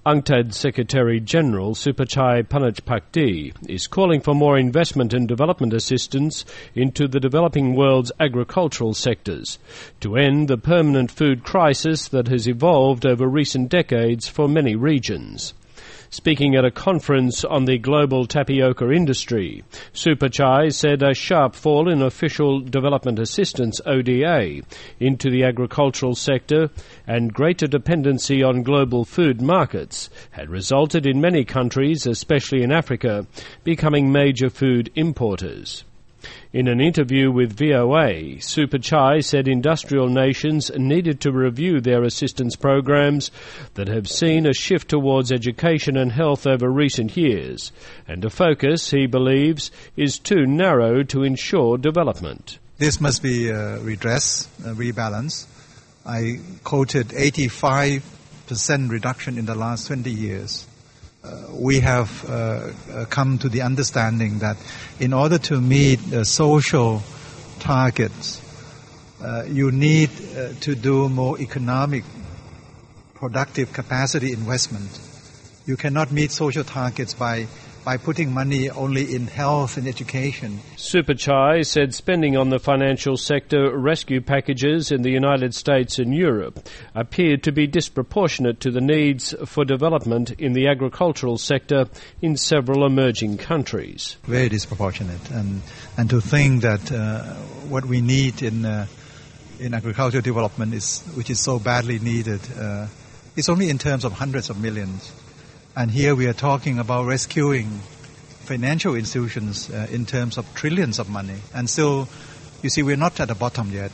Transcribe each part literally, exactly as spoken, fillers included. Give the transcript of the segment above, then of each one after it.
UNCTAD Secretary-General Supachai Panachpakdi is calling for more investment and development assistance into the developing world's agricultural sectors to end the permanent food crisis that has evolved over recent decades for many regions. Speaking at a conference on the global tapioca industry, Supachai said a sharp fall in official development assistance O D A into the agricultural sector and greater dependency on global food markets had resulted in many countries, especially in Africa, becoming major food importers. In an interview with V O A, Supachai said industrial nations needed to review their assistance programs that have seen a shift towards education and health over recent years, and a focus, he believes, is too narrow to ensure development. This must be uh, redressed, uh, rebalanced. I quoted eighty-five percent reduction in the last twenty years. Uh, we have uh, uh, come to the understanding that in order to meet uh, social targets, uh, you need uh, to do more economic, productive capacity investment. You cannot meet social targets by by putting money only in health and education. Supachai said spending on the financial sector rescue packages in the United States and Europe appeared to be disproportionate to the needs for development in the agricultural sector in several emerging countries. Very disproportionate. And, and to think that uh, what we need in, uh, in agricultural development, is, which is so badly needed, uh, is only in terms of hundreds of millions. And here we are talking about rescuing financial institutions uh, in terms of trillions of money. And still, you see, we're not at the bottom yet.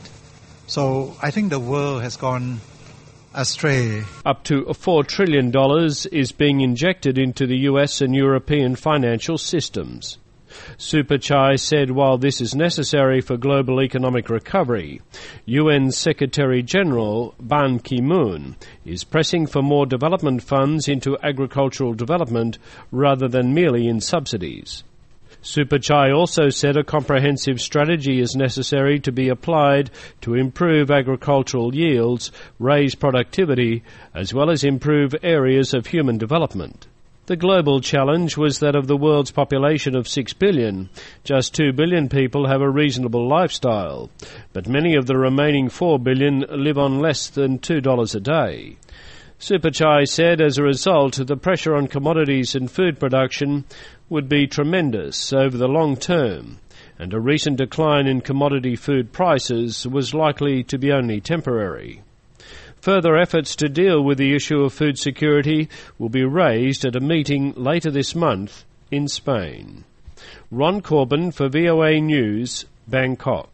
So I think the world has gone astray. Up to four trillion dollars is being injected into the U S and European financial systems. Supachai said while this is necessary for global economic recovery, U N Secretary-General Ban Ki-moon is pressing for more development funds into agricultural development rather than merely in subsidies. Supachai also said a comprehensive strategy is necessary to be applied to improve agricultural yields, raise productivity, as well as improve areas of human development. The global challenge was that of the world's population of six billion, just two billion people have a reasonable lifestyle, but many of the remaining four billion live on less than two dollars a day. Supachai said as a result, the pressure on commodities and food production would be tremendous over the long term, and a recent decline in commodity food prices was likely to be only temporary. Further efforts to deal with the issue of food security will be raised at a meeting later this month in Spain. Ron Corbin for V O A News, Bangkok.